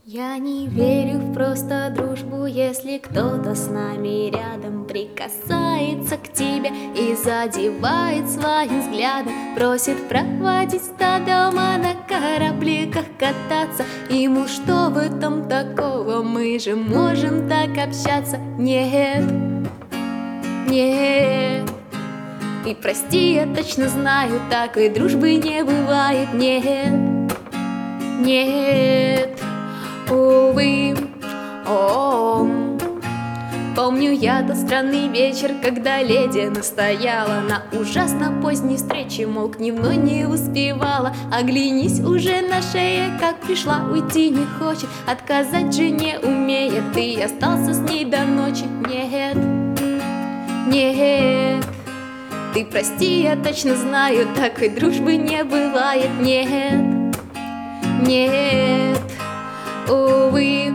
Я не верю в просто дружбу, если кто-то с нами рядом прикасается к тебе и задевает своим взглядом, просит проводить до дома, на корабликах кататься. Ему что в этом такого, мы же можем так общаться. Нет, нет, и прости, я точно знаю, такой дружбы не бывает. Нет, нет, увы, помню я тот странный вечер, когда леди настояла на ужасно поздней встрече, мол, к дневной не успевала. Оглянись, уже на шее, как пришла, уйти не хочет, отказать же не умеет, ты остался с ней до ночи. Нет, нет, ты прости, я точно знаю, такой дружбы не бывает. Нет, нет, увы,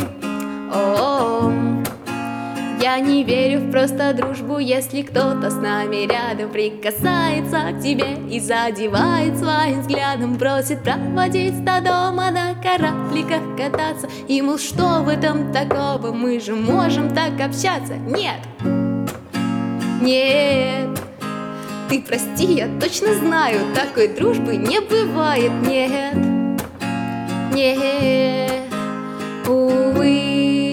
я не верю в просто дружбу, если кто-то с нами рядом прикасается к тебе и задевает своим взглядом, просит проводить до дома, на корабликах кататься. И мол, что в этом такого, мы же можем так общаться. Нет, нет, ты прости, я точно знаю, такой дружбы не бывает. Нет, нет, увы.